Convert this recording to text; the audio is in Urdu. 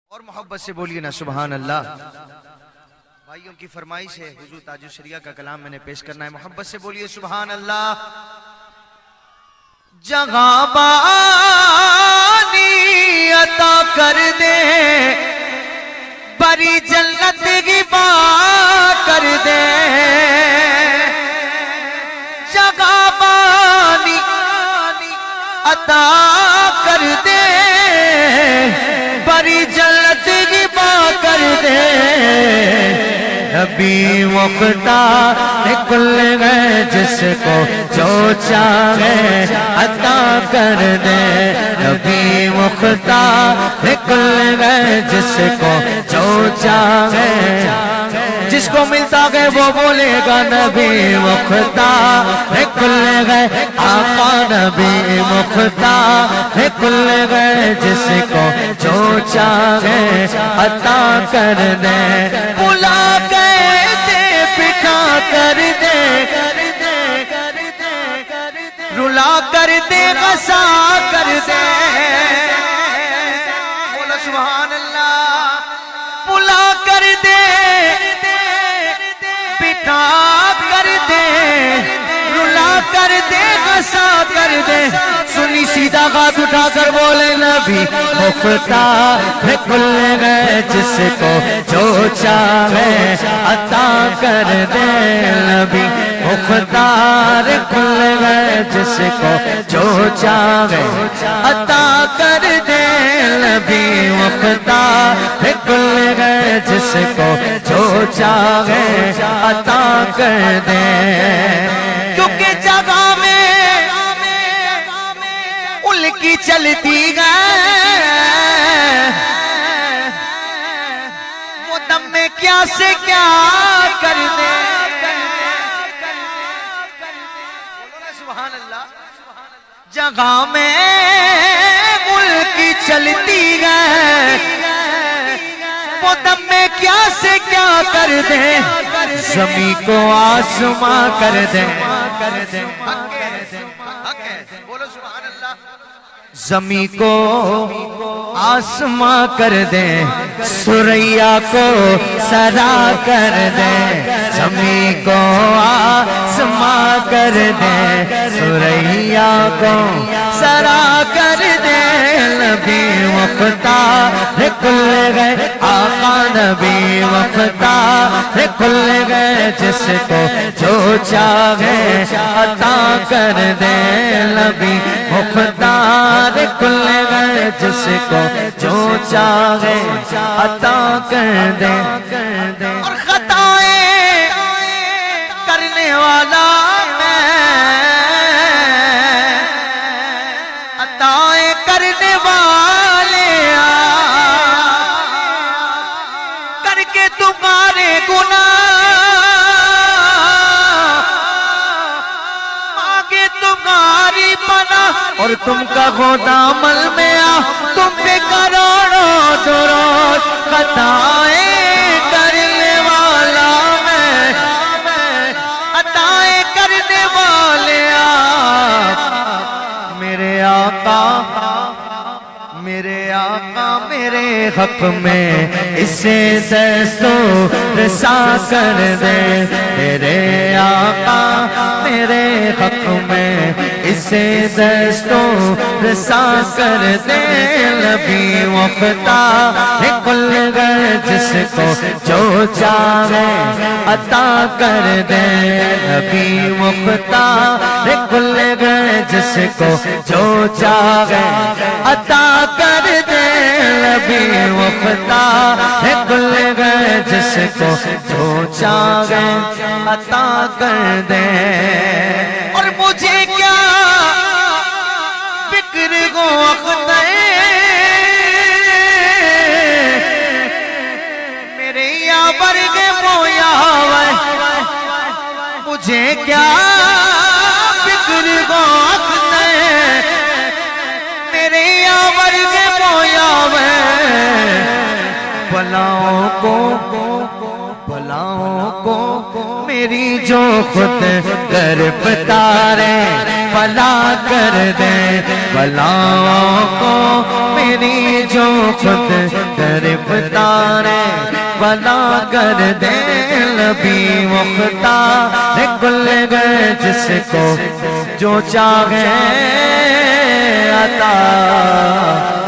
اور محبت سے بولیے نا سبحان اللہ۔ بھائیوں کی فرمائش ہے، حضور تاج الشریعہ کا کلام میں نے پیش کرنا ہے، محبت سے بولیے سبحان اللہ۔ جگہ بانی عطا کر دے، بری جنت کی بات کر دے، جگہ بانی عطا کر دے، بری جنت کی بات کر دے، نبی مختار کل گئے جس کو جو چاہے عطا کر دے، نبی مختار کل گئے جس کو جو چاہے، جس کو ملتا گئے وہ بولے گا نبی مختار کل گئے، آقا نبی مختار کل گئے جس کو جو چاہے عطا کر دے، بلا کے دے بٹھا کر دے، رلا کر دے غصہ کر دے، بولا سبحان اللہ، بلا کر دے بٹھا کر دے، رلا کر دے غصہ کر دے، سنی سیدھا ہاتھ اٹھا کر بولے نبی مختار کل گئے جس کو جو چاہے عطا کر دے، نبی مختار کل گئے جس کو جو چاہے عطا کر دے، نبی مختار کل گئے جس کو جو چاہے عطا کر دے، کیونکہ جگہ میں ان کی چلتی گئے، وہ دم میں کیا سے کیا کر دے، سبحان اللہ، جگہ میں ملک کی چلتی گئے، وہ دم میں کیا سے کیا کر دے، زمین کو آسماں کر دے، زمین کو آسماں کر دے، سریا کو سرا کر دے، زمین کو آسماں کر دے، سریا کو سرا کر دے، نبی مختار کل گئے، آقا نبی مختار کل گئے جس کو جو چاہے عطا کر دے، نبی مختار کل گئے جس کو جو چاہے عطا کر دے، اور خطائیں کرنے والا میں، عطائیں کرنے والے کر کے تمہارے گناہ مانگے تمہاری پناہ، اور تم کا خدا عمل میں آ، تم پہ کروڑوں درود، خطائیں کرنے والا میں، عطائیں کرنے والے آپ، میرے آقا میرے حق میں اسے دستور رسا کر دے، میرے آقا میرے حق میں اسے دستور رسا کر دے، نبی مختار کل گئے جس کو جو چاہے عطا کر دے، نبی مختار کل گئے جس کو جو چاہے عطا کر دے، نبی مختار کل گئے جس کو جو چاہے عطا کر دے، اور مجھے کیا فکر کو وقت میرے یاور کے مویا، مجھے کیا فکر کو وقت میرے یاور کے مویا، بلاؤں کو میری جو خود گرفتارے بلا کر دے بلاؤں کو میری جو خود گرفتارے بلا کر دے نبی مختار کل گئے جس کو جو چاہے عطا